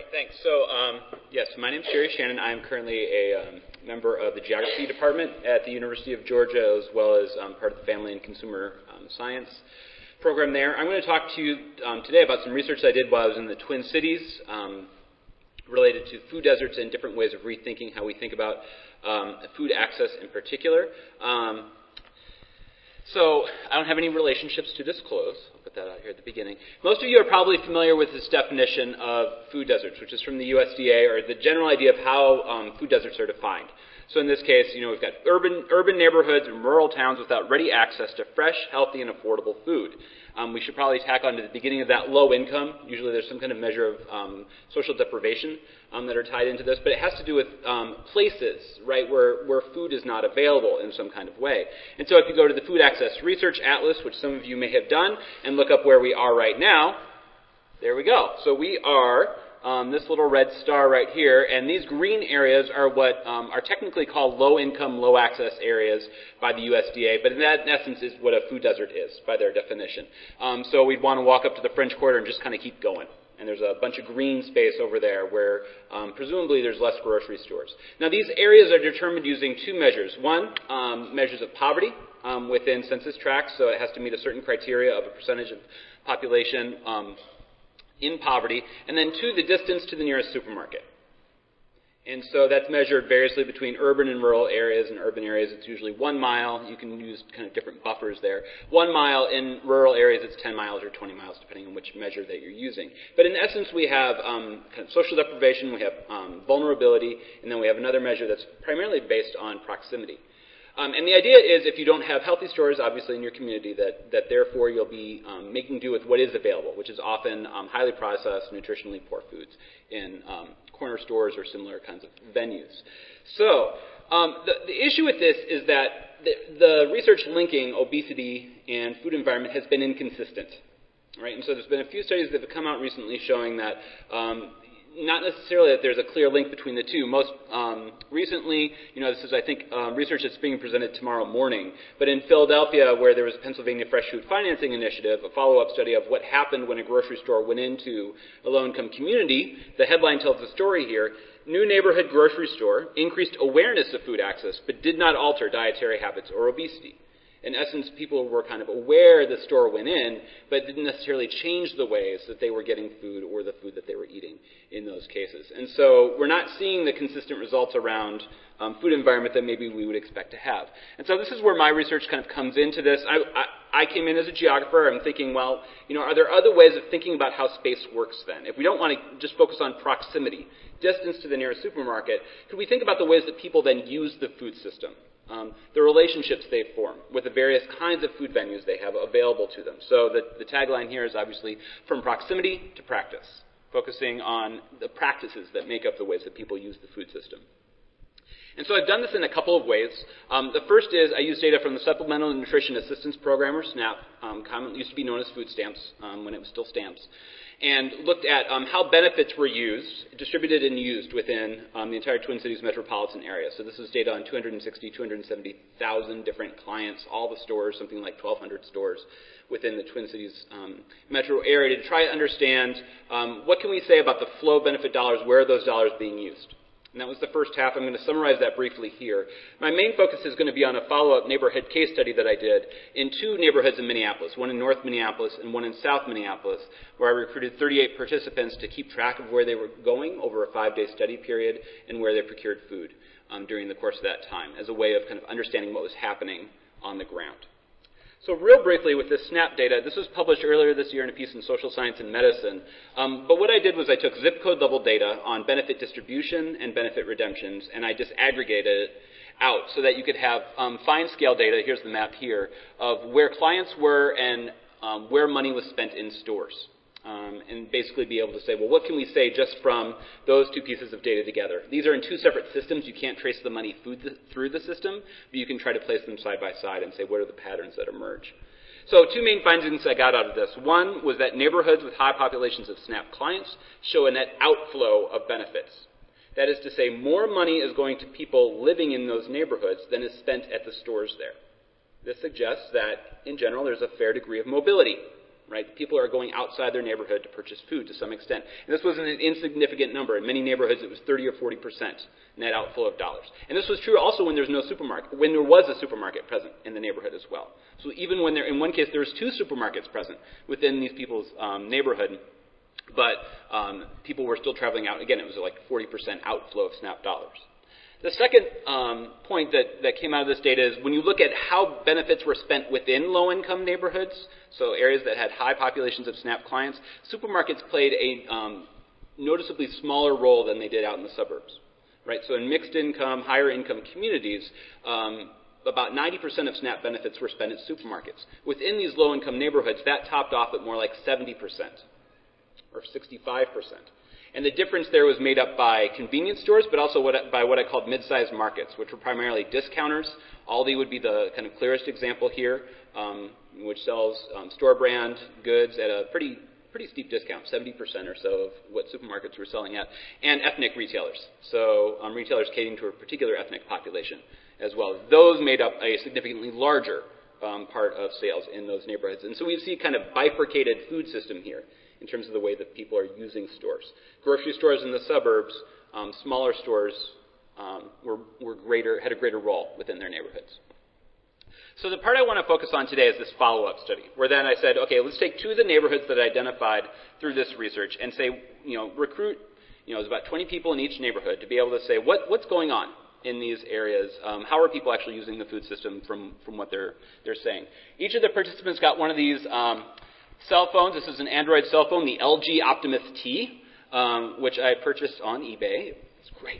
right, thanks. So, yes, my name is Jerry Shannon. I'm currently a member of the Geography Department at the University of Georgia, as well as part of the Family and Consumer Science program there. I'm going to talk to you today about some research I did while I was in the Twin Cities related to food deserts and different ways of rethinking how we think about food access in particular. So I don't have any relationships to disclose. I'll put that out here at the beginning. Most of you are probably familiar with this definition of food deserts, which is from the USDA, or the general idea of how food deserts are defined. So in this case, we've got urban neighborhoods and rural towns without ready access to fresh, healthy, and affordable food. We should probably tack on to the beginning of that low income. Usually there's some kind of measure of social deprivation that are tied into this, but it has to do with places, right, where food is not available in some kind of way. And so if you go to the Food Access Research Atlas, which some of you may have done, and look up where we are right now, there we go. So we are this little red star right here, and these green areas are what are technically called low-income, low-access areas by the USDA, but that, in essence, is what a food desert is by their definition. So we'd want to walk up to the French Quarter and just kind of keep going. And there's a bunch of green space over there where presumably there's less grocery stores. Now, these areas are determined using two measures. One, measures of poverty within census tracts, so it has to meet a certain criteria of a percentage of population in poverty, and then two, the distance to the nearest supermarket. And so that's measured variously between urban and rural areas. In urban areas, it's usually 1 mile. You can use kind of different buffers there. 1 mile. In rural areas, it's 10 miles or 20 miles, depending on which measure that you're using. But in essence, we have kind of social deprivation, we have vulnerability, and then we have another measure that's primarily based on proximity. And the idea is if you don't have healthy stores, obviously, in your community, that therefore you'll be making do with what is available, which is often highly processed, nutritionally poor foods in corner stores or similar kinds of venues. So the issue with this is that the research linking obesity and food environment has been inconsistent. Right? And so there's been a few studies that have come out recently showing that not necessarily that there's a clear link between the two. Most recently, this is, I think, research that's being presented tomorrow morning. But in Philadelphia, where there was a Pennsylvania Fresh Food Financing Initiative, a follow-up study of what happened when a grocery store went into a low-income community, the headline tells the story here. New neighborhood grocery store increased awareness of food access, but did not alter dietary habits or obesity. In essence, people were kind of aware the store went in, but didn't necessarily change the ways that they were getting food or the food that they were eating in those cases. And so we're not seeing the consistent results around food environment that maybe we would expect to have. And so this is where my research kind of comes into this. I came in as a geographer. I'm thinking, well, are there other ways of thinking about how space works then? If we don't want to just focus on proximity, distance to the nearest supermarket, could we think about the ways that people then use the food system? The relationships they form with the various kinds of food venues they have available to them. So the tagline here is obviously from proximity to practice, focusing on the practices that make up the ways that people use the food system. And so I've done this in a couple of ways. The first is I use data from the Supplemental Nutrition Assistance Program, or SNAP, commonly used to be known as food stamps when it was still stamps, and looked at how benefits were used, distributed and used within the entire Twin Cities metropolitan area. So this is data on 270,000 different clients, all the stores, something like 1,200 stores within the Twin Cities metro area to try to understand what can we say about the flow of benefit dollars, where are those dollars being used. And that was the first half. I'm going to summarize that briefly here. My main focus is going to be on a follow-up neighborhood case study that I did in two neighborhoods in Minneapolis, one in North Minneapolis and one in South Minneapolis, where I recruited 38 participants to keep track of where they were going over a 5-day study period and where they procured food during the course of that time as a way of kind of understanding what was happening on the ground. So real briefly with this SNAP data, this was published earlier this year in a piece in Social Science and Medicine. But what I did was I took zip code level data on benefit distribution and benefit redemptions, and I disaggregated it out so that you could have fine scale data, here's the map here, of where clients were and where money was spent in stores. And basically be able to say, well, what can we say just from those two pieces of data together? These are in two separate systems. You can't trace the money through the system, but you can try to place them side by side and say, what are the patterns that emerge? So two main findings I got out of this. One was that neighborhoods with high populations of SNAP clients show a net outflow of benefits. That is to say, more money is going to people living in those neighborhoods than is spent at the stores there. This suggests that, in general, there's a fair degree of mobility. right? People are going outside their neighborhood to purchase food to some extent. And this wasn't an insignificant number. In many neighborhoods, it was 30 or 40% net outflow of dollars. And this was true also when there was a supermarket present in the neighborhood as well. So even when in one case, there was 2 supermarkets present within these people's neighborhood, but people were still traveling out. Again, it was like 40% outflow of SNAP dollars. The second point that came out of this data is when you look at how benefits were spent within low-income neighborhoods, so areas that had high populations of SNAP clients, supermarkets played a noticeably smaller role than they did out in the suburbs. Right? So in mixed-income, higher-income communities, about 90% of SNAP benefits were spent at supermarkets. Within these low-income neighborhoods, that topped off at more like 70% or 65%. And the difference there was made up by convenience stores, but also by what I called mid-sized markets, which were primarily discounters. Aldi would be the kind of clearest example here, which sells store brand goods at a pretty steep discount, 70% or so of what supermarkets were selling at, and ethnic retailers. So retailers catering to a particular ethnic population as well. Those made up a significantly larger part of sales in those neighborhoods. And so we see kind of bifurcated food system here in terms of the way that people are using stores. Grocery stores in the suburbs, smaller stores had a greater role within their neighborhoods. So the part I want to focus on today is this follow-up study, where then I said, okay, let's take 2 of the neighborhoods that I identified through this research and say, recruit, there's about 20 people in each neighborhood to be able to say, what's going on in these areas? How are people actually using the food system from what they're saying? Each of the participants got one of these cell phones. This is an Android cell phone, the LG Optimus T, which I purchased on eBay. It's great.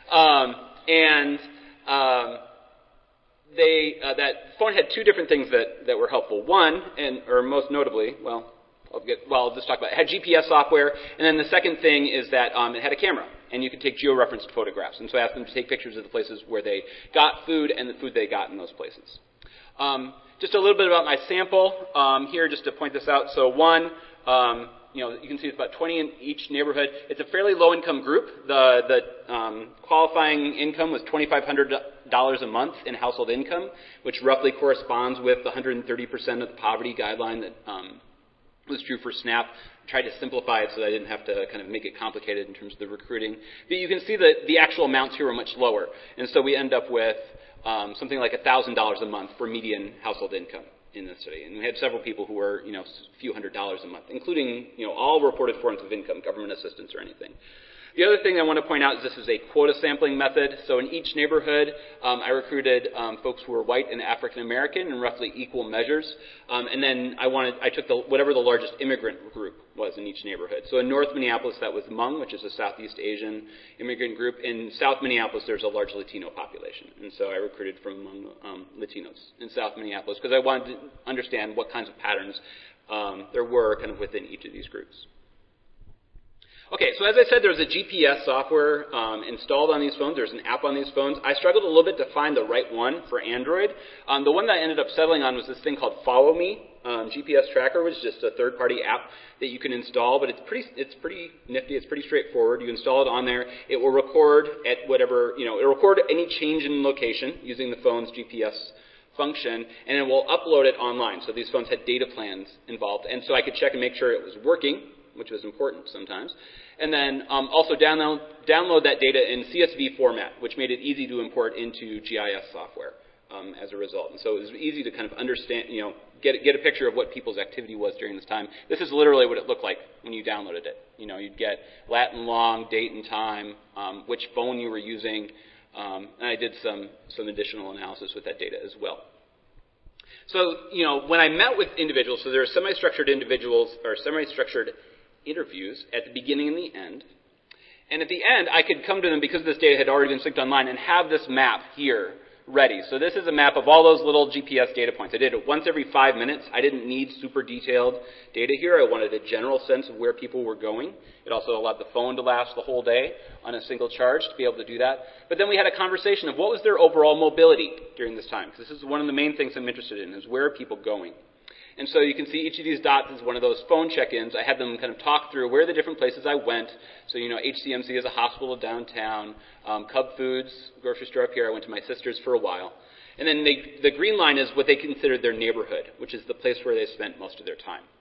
That phone had 2 different things that were helpful. One, or most notably, I'll just talk about it. It had GPS software, and then the second thing is that it had a camera, and you could take geo-referenced photographs. And so I asked them to take pictures of the places where they got food and the food they got in those places. Just a little bit about my sample here, just to point this out. So one, you can see it's about 20 in each neighborhood. It's a fairly low-income group. The qualifying income was $2,500 a month in household income, which roughly corresponds with the 130% of the poverty guideline that was true for SNAP. I tried to simplify it so that I didn't have to kind of make it complicated in terms of the recruiting. But you can see that the actual amounts here are much lower. And so we end up with something like $1,000 a month for median household income in this study. And we had several people who were, a few $100s a month, including, all reported forms of income, government assistance or anything. The other thing I want to point out is this is a quota sampling method. So in each neighborhood, I recruited folks who were white and African American in roughly equal measures. And then I took whatever the largest immigrant group was in each neighborhood. So in North Minneapolis, that was Hmong, which is a Southeast Asian immigrant group. In South Minneapolis, there's a large Latino population. And so I recruited from among Latinos in South Minneapolis because I wanted to understand what kinds of patterns there were kind of within each of these groups. Okay, so as I said, there's a GPS software installed on these phones. There's an app on these phones. I struggled a little bit to find the right one for Android. The one that I ended up settling on was this thing called Follow Me GPS Tracker, which is just a third-party app that you can install, but it's pretty nifty. It's pretty straightforward. You install it on there. It will record at whatever, it'll record any change in location using the phone's GPS function, and it will upload it online. So these phones had data plans involved, and so I could check and make sure it was working, which was important sometimes. And then also download that data in CSV format, which made it easy to import into GIS software as a result. And so it was easy to kind of understand, get a picture of what people's activity was during this time. This is literally what it looked like when you downloaded it. You'd get Latin long, date and time, which phone you were using, and I did some additional analysis with that data as well. So, when I met with individuals, so there are semi-structured individuals or semi-structured interviews at the beginning and the end. And at the end, I could come to them because this data had already been synced online and have this map here ready. So this is a map of all those little GPS data points. I did it once every 5 minutes. I didn't need super detailed data here. I wanted a general sense of where people were going. It also allowed the phone to last the whole day on a single charge to be able to do that. But then we had a conversation of what was their overall mobility during this time. Because this is one of the main things I'm interested in, is where are people going? And so you can see each of these dots is one of those phone check-ins. I had them kind of talk through where the different places I went. So, HCMC is a hospital downtown. Cub Foods, grocery store up here. I went to my sister's for a while. And then the green line is what they considered their neighborhood, which is the place where they spent most of their time.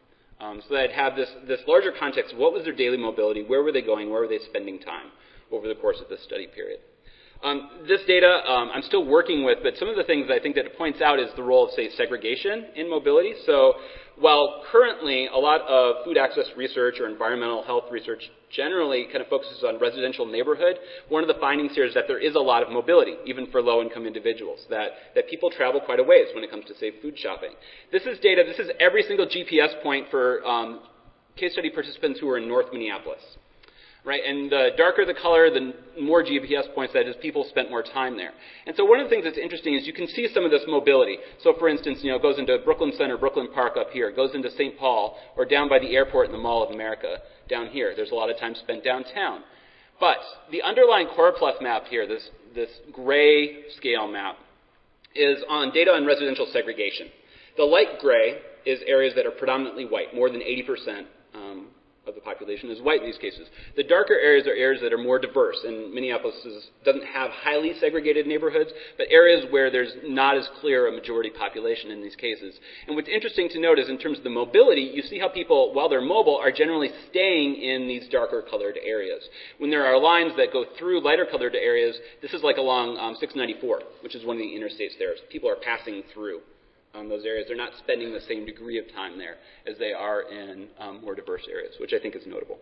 So that I'd have this larger context of what was their daily mobility, where were they going, where were they spending time over the course of this study period. This data I'm still working with, but some of the things I think that it points out is the role of, say, segregation in mobility. So while currently a lot of food access research or environmental health research generally kind of focuses on residential neighborhood, one of the findings here is that there is a lot of mobility, even for low-income individuals, that people travel quite a ways when it comes to, say, food shopping. This is data, this is every single GPS point for case study participants who are in North Minneapolis. Right, and the darker the color, the more GPS points that is, people spent more time there. And so one of the things that's interesting is you can see some of this mobility. So for instance, it goes into Brooklyn Center, Brooklyn Park up here, it goes into St. Paul, or down by the airport in the Mall of America down here. There's a lot of time spent downtown. But the underlying choropleth map here, this gray scale map, is on data on residential segregation. The light gray is areas that are predominantly white, more than 80%. Of the population is white in these cases. The darker areas are areas that are more diverse, and Minneapolis doesn't have highly segregated neighborhoods, but areas where there's not as clear a majority population in these cases. And what's interesting to note is in terms of the mobility, you see how people, while they're mobile, are generally staying in these darker colored areas. When there are lines that go through lighter colored areas, this is like along 694, which is one of the interstates there. So people are passing through those areas. They're not spending the same degree of time there as they are in more diverse areas, which I think is notable.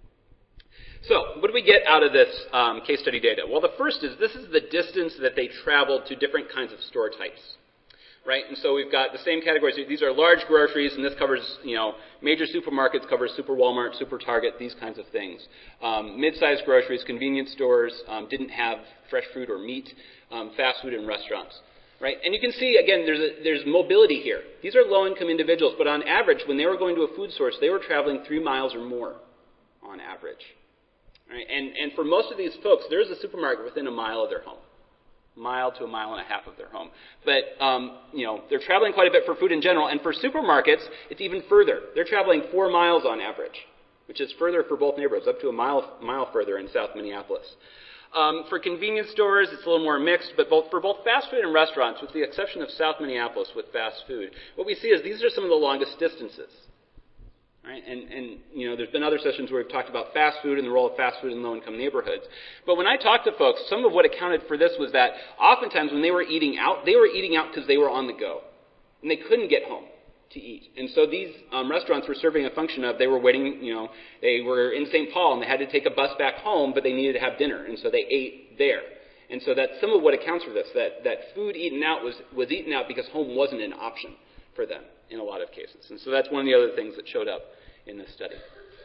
So what do we get out of this case study data? Well, the first is this is the distance that they traveled to different kinds of store types. Right? And so we've got the same categories. These are large groceries, and this covers, major supermarkets, covers Super Walmart, Super Target, these kinds of things. Mid-sized groceries, convenience stores, didn't have fresh fruit or meat, fast food and restaurants. Right? And you can see, again, there's mobility here. These are low-income individuals, but on average, when they were going to a food source, they were traveling 3 miles or more on average. Right? And for most of these folks, there's a supermarket within a mile of their home, mile to a mile and a half of their home. But, they're traveling quite a bit for food in general, and for supermarkets, it's even further. They're traveling 4 miles on average, which is further for both neighborhoods, up to a mile further in South Minneapolis. For convenience stores, it's a little more mixed, but for both fast food and restaurants, with the exception of South Minneapolis with fast food, what we see is these are some of the longest distances. Right? And there's been other sessions where we've talked about fast food and the role of fast food in low-income neighborhoods. But when I talked to folks, some of what accounted for this was that oftentimes when they were eating out because they were on the go, and they couldn't get home to eat. And so these restaurants were serving a function of they were waiting, they were in St. Paul and they had to take a bus back home, but they needed to have dinner, and so they ate there. And so that's some of what accounts for this, that food eaten out was eaten out because home wasn't an option for them in a lot of cases. And so that's one of the other things that showed up in this study.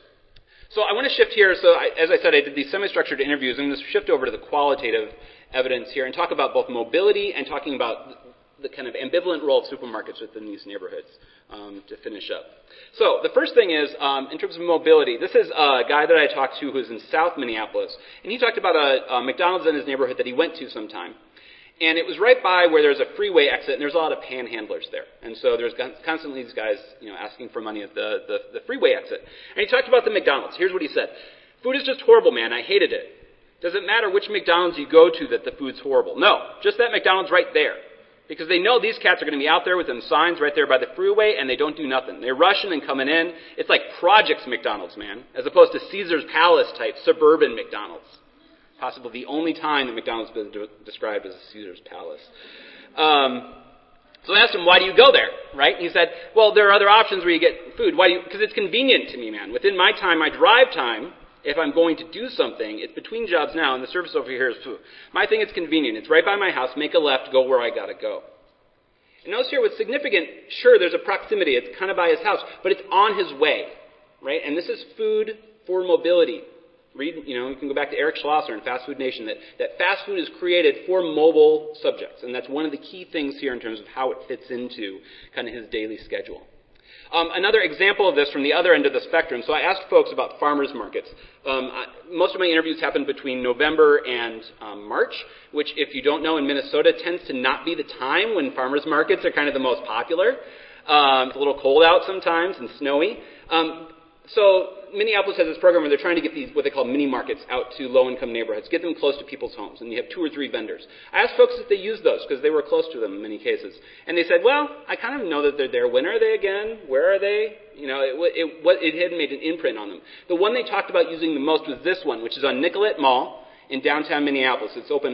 So I want to shift here. So as I said, I did these semi-structured interviews. I'm going to shift over to the qualitative evidence here and talk about both mobility and talking about the kind of ambivalent role of supermarkets within these neighborhoods to finish up. So the first thing is, in terms of mobility, this is a guy that I talked to who's in South Minneapolis, and he talked about a McDonald's in his neighborhood that he went to sometime. And it was right by where there's a freeway exit, and there's a lot of panhandlers there. And so there's constantly these guys, asking for money at the freeway exit. And he talked about the McDonald's. Here's what he said. Food is just horrible, man. I hated it. Doesn't matter which McDonald's you go to that the food's horrible. No, just that McDonald's right there. Because they know these cats are going to be out there with them signs right there by the freeway, and they don't do nothing. They're rushing and coming in. It's like Projects McDonald's, man, as opposed to Caesar's Palace type suburban McDonald's. Possibly the only time that McDonald's has been described as a Caesar's Palace. So I asked him, why do you go there, right? And he said, well, there are other options where you get food. Why do you? Because it's convenient to me, man. Within my drive time, if I'm going to do something, it's between jobs now, and the service over here is food. My thing is convenient. It's right by my house. Make a left, go where I got to go. And notice here what's significant, sure, there's a proximity. It's kind of by his house, but it's on his way, right? And this is food for mobility. You can go back to Eric Schlosser in Fast Food Nation, that fast food is created for mobile subjects. And that's one of the key things here in terms of how it fits into kind of his daily schedule. Another example of this from the other end of the spectrum. So I asked folks about farmers markets. Most of my interviews happened between November and March, which, if you don't know, in Minnesota tends to not be the time when farmers markets are kind of the most popular. It's a little cold out sometimes and snowy. So Minneapolis has this program where they're trying to get these, what they call mini markets, out to low-income neighborhoods, get them close to people's homes, and you have 2 or 3 vendors. I asked folks if they use those, because they were close to them in many cases. And they said, well, I kind of know that they're there. When are they again? Where are they? You know, it had made an imprint on them. The one they talked about using the most was this one, which is on Nicollet Mall in downtown Minneapolis. It's open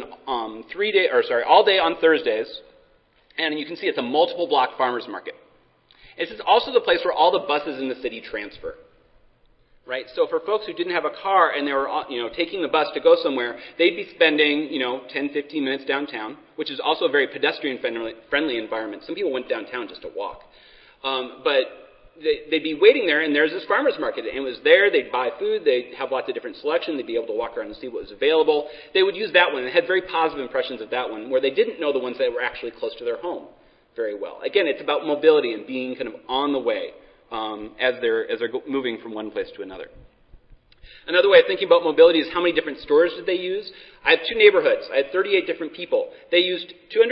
all day on Thursdays, and you can see it's a multiple block farmers market. This is also the place where all the buses in the city transfer. Right? So for folks who didn't have a car and they were, taking the bus to go somewhere, they'd be spending, 10, 15 minutes downtown, which is also a very pedestrian-friendly environment. Some people went downtown just to walk. But they'd be waiting there, and there's this farmer's market. And it was there. They'd buy food. They'd have lots of different selection. They'd be able to walk around and see what was available. They would use that one. They had very positive impressions of that one, where they didn't know the ones that were actually close to their home very well. Again, it's about mobility and being kind of on the way. As they're moving from one place to another. Another way of thinking about mobility is how many different stores did they use? I have 2 neighborhoods. I had 38 different people. They used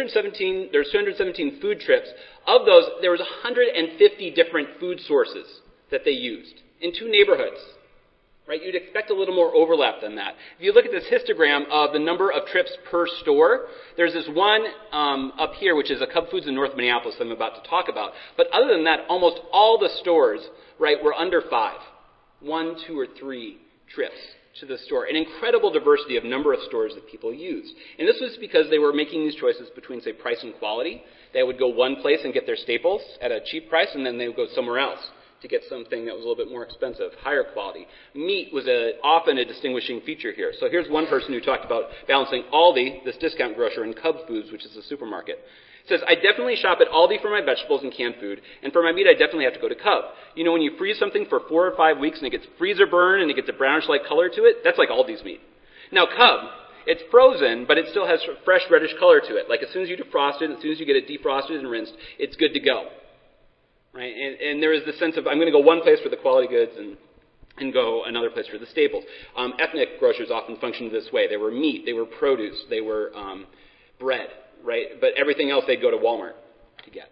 217 food trips. Of those, there was 150 different food sources that they used in 2 neighborhoods. Right? You'd expect a little more overlap than that. If you look at this histogram of the number of trips per store, there's this one up here, which is a Cub Foods in North Minneapolis that I'm about to talk about. But other than that, almost all the stores, right, were under 5. 1, 2, or 3 trips to the store. An incredible diversity of number of stores that people used. And this was because they were making these choices between, say, price and quality. They would go one place and get their staples at a cheap price, and then they would go somewhere else to get something that was a little bit more expensive, higher quality. Meat was often a distinguishing feature here. So here's one person who talked about balancing Aldi, this discount grocer, and Cub Foods, which is a supermarket. It says, I definitely shop at Aldi for my vegetables and canned food, and for my meat I definitely have to go to Cub. You know when you freeze something for 4 or 5 weeks and it gets freezer burn and it gets a brownish-like color to it? That's like Aldi's meat. Now Cub, it's frozen, but it still has fresh reddish color to it. Like as soon as you defrost it, as soon as you get it defrosted and rinsed, it's good to go. Right? And there is the sense of, I'm going to go one place for the quality goods and go another place for the staples. Ethnic grocers often functioned this way. They were meat, they were produce, they were bread, right? But everything else they'd go to Walmart to get.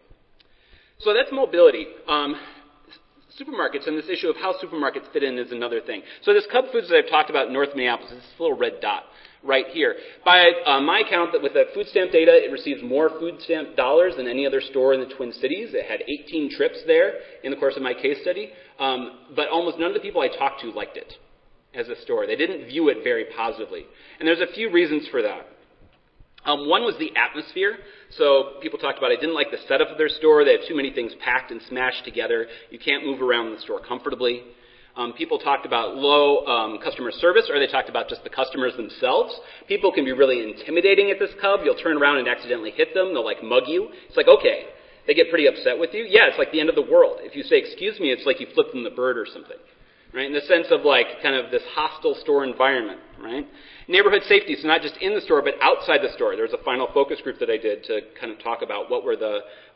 So that's mobility. Supermarkets and this issue of how supermarkets fit in is another thing. So this Cub Foods that I've talked about in North Minneapolis is this little red dot right here. By my count, that with the food stamp data, it receives more food stamp dollars than any other store in the Twin Cities. It had 18 trips there in the course of my case study, but almost none of the people I talked to liked it as a store. They didn't view it very positively. And there's a few reasons for that. One was the atmosphere. So people talked about, I didn't like the setup of their store. They have too many things packed and smashed together. You can't move around the store comfortably. People talked about low customer service, or they talked about just the customers themselves. People can be really intimidating at this Cub. You'll turn around and accidentally hit them. They'll mug you. It's like, okay. They get pretty upset with you. Yeah, it's like the end of the world. If you say, excuse me, it's like you flipped them the bird or something. Right? In the sense of kind of this hostile store environment, right? Neighborhood safety, so not just in the store, but outside the store. There was a final focus group that I did to kind of talk about what were the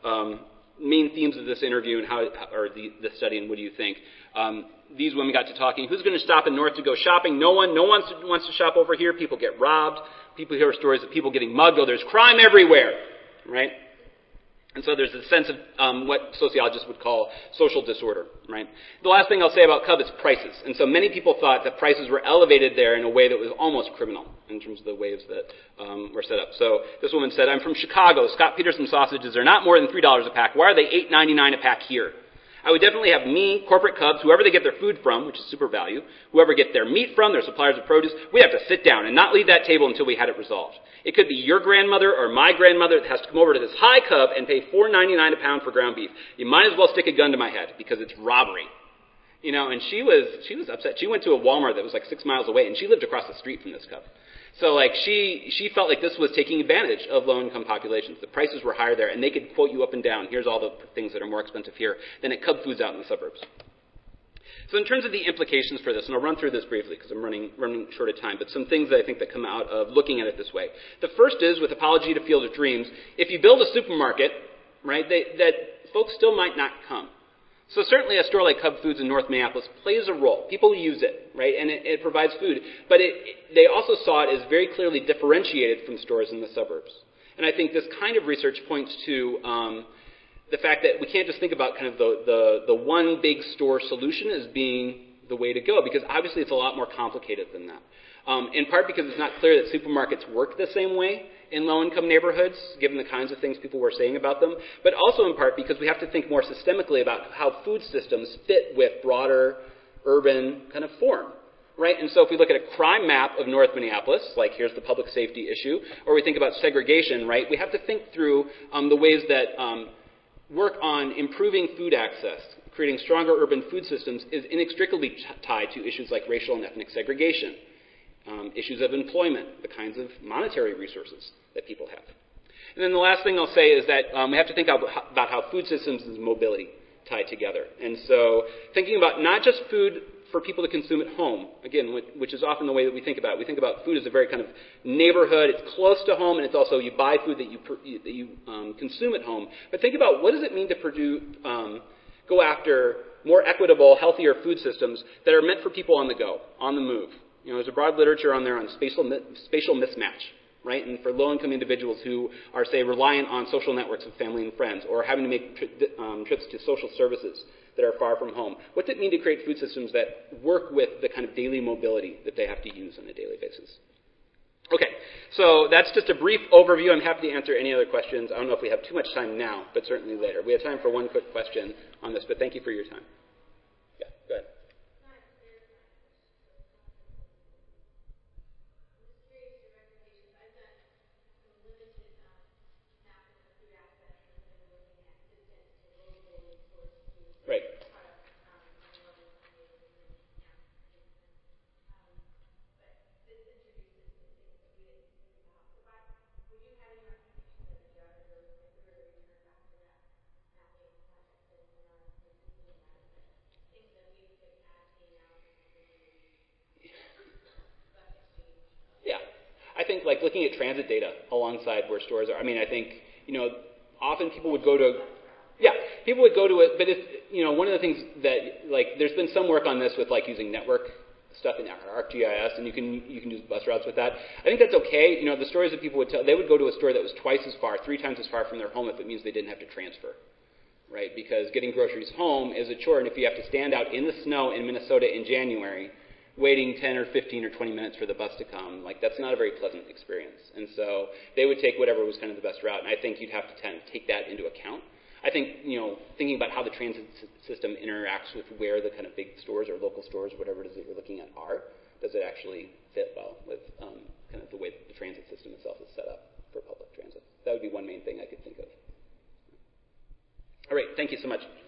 main themes of this interview and the study, and what do you think? These women got to talking. Who's going to stop in North to go shopping? No one. No one wants to shop over here. People get robbed. People hear stories of people getting mugged. Oh, there's crime everywhere, right? And so there's a sense of what sociologists would call social disorder, right? The last thing I'll say about Cub is prices. And so many people thought that prices were elevated there in a way that was almost criminal in terms of the ways that were set up. So this woman said, I'm from Chicago. Scott Peterson sausages are not more than $3 a pack. Why are they $8.99 a pack here? I would definitely have me, corporate Cubs, whoever they get their food from, which is super value, whoever get their meat from, their suppliers of produce, we'd have to sit down and not leave that table until we had it resolved. It could be your grandmother or my grandmother that has to come over to this high Cub and pay $4.99 a pound for ground beef. You might as well stick a gun to my head because it's robbery. And she was upset. She went to a Walmart that was 6 miles away, and she lived across the street from this Cub. So she felt like this was taking advantage of low-income populations. The prices were higher there, and they could quote you up and down. Here's all the things that are more expensive here than at Cub Foods out in the suburbs. So in terms of the implications for this, and I'll run through this briefly because I'm running short of time, but some things that I think that come out of looking at it this way. The first is, with Apology to Field of Dreams, if you build a supermarket, right, that folks still might not come. So certainly a store like Cub Foods in North Minneapolis plays a role. People use it, right, and it provides food. But they also saw it as very clearly differentiated from stores in the suburbs. And I think this kind of research points to the fact that we can't just think about kind of the one big store solution as being the way to go, because obviously it's a lot more complicated than that. In part because it's not clear that supermarkets work the same way in low-income neighborhoods, given the kinds of things people were saying about them, but also in part because we have to think more systemically about how food systems fit with broader urban kind of form. Right? And so if we look at a crime map of North Minneapolis, like here's the public safety issue, or we think about segregation, right, we have to think through the ways that work on improving food access, creating stronger urban food systems is inextricably tied to issues like racial and ethnic segregation, issues of employment, the kinds of monetary resources that people have. And then the last thing I'll say is that we have to think about how food systems and mobility tie together. And so thinking about not just food for people to consume at home, again, which is often the way that we think about it. We think about food as a very kind of neighborhood. It's close to home, and it's also you buy food that you consume at home. But think about what does it mean to go after more equitable, healthier food systems that are meant for people on the go, on the move. You know, there's a broad literature on there on spatial mismatch, right? And for low-income individuals who are, say, reliant on social networks of family and friends, or having to make trips to social services that are far from home. What does it mean to create food systems that work with the kind of daily mobility that they have to use on a daily basis? Okay, so that's just a brief overview. I'm happy to answer any other questions. I don't know if we have too much time now, but certainly later. We have time for one quick question on this, but thank you for your time. Yeah, go ahead. Right. Yeah. I think like looking at transit data alongside where stores are. I mean, I think, often people would go to it, but it's, one of the things that, like, there's been some work on this with, like, using network stuff in ArcGIS, and you can use bus routes with that. I think that's okay. The stories that people would tell, they would go to a store that was twice as far, 3 times as far from their home if it means they didn't have to transfer, right? Because getting groceries home is a chore, and if you have to stand out in the snow in Minnesota in January, waiting 10 or 15 or 20 minutes for the bus to come, like, that's not a very pleasant experience. And so they would take whatever was kind of the best route, and I think you'd have to kind of take that into account. I think, thinking about how the transit system interacts with where the kind of big stores or local stores, whatever it is that you're looking at are, does it actually fit well with kind of the way that the transit system itself is set up for public transit? That would be one main thing I could think of. All right, thank you so much.